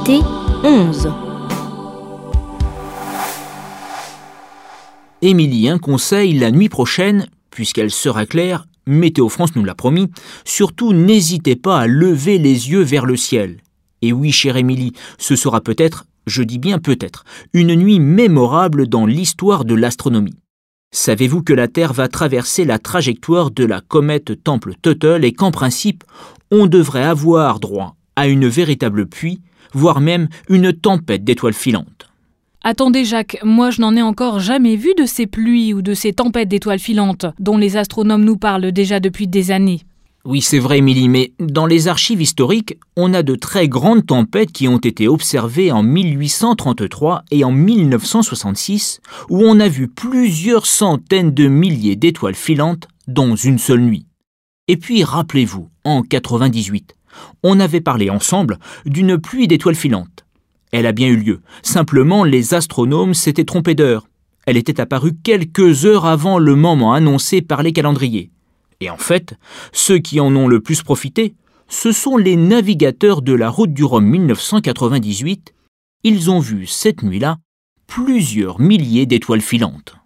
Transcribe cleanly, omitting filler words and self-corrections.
Été 11. Émilie, un conseil, la nuit prochaine, puisqu'elle sera claire, Météo France nous l'a promis, surtout n'hésitez pas à lever les yeux vers le ciel. Et oui, chère Émilie, ce sera peut-être, je dis bien peut-être, une nuit mémorable dans l'histoire de l'astronomie. Savez-vous que la Terre va traverser la trajectoire de la comète Tempel-Tuttle et qu'en principe, on devrait avoir droit à une véritable pluie, voire même une tempête d'étoiles filantes? Attendez Jacques, moi je n'en ai encore jamais vu de ces pluies ou de ces tempêtes d'étoiles filantes dont les astronomes nous parlent déjà depuis des années. Oui, c'est vrai, Émilie, mais dans les archives historiques, on a de très grandes tempêtes qui ont été observées en 1833 et en 1966, où on a vu plusieurs centaines de milliers d'étoiles filantes dans une seule nuit. Et puis, rappelez-vous, en 98, on avait parlé ensemble d'une pluie d'étoiles filantes. Elle a bien eu lieu. Simplement, les astronomes s'étaient trompés d'heure. Elle était apparue quelques heures avant le moment annoncé par les calendriers. Et en fait, ceux qui en ont le plus profité, ce sont les navigateurs de la route du Rhum 1998. Ils ont vu cette nuit-là plusieurs milliers d'étoiles filantes.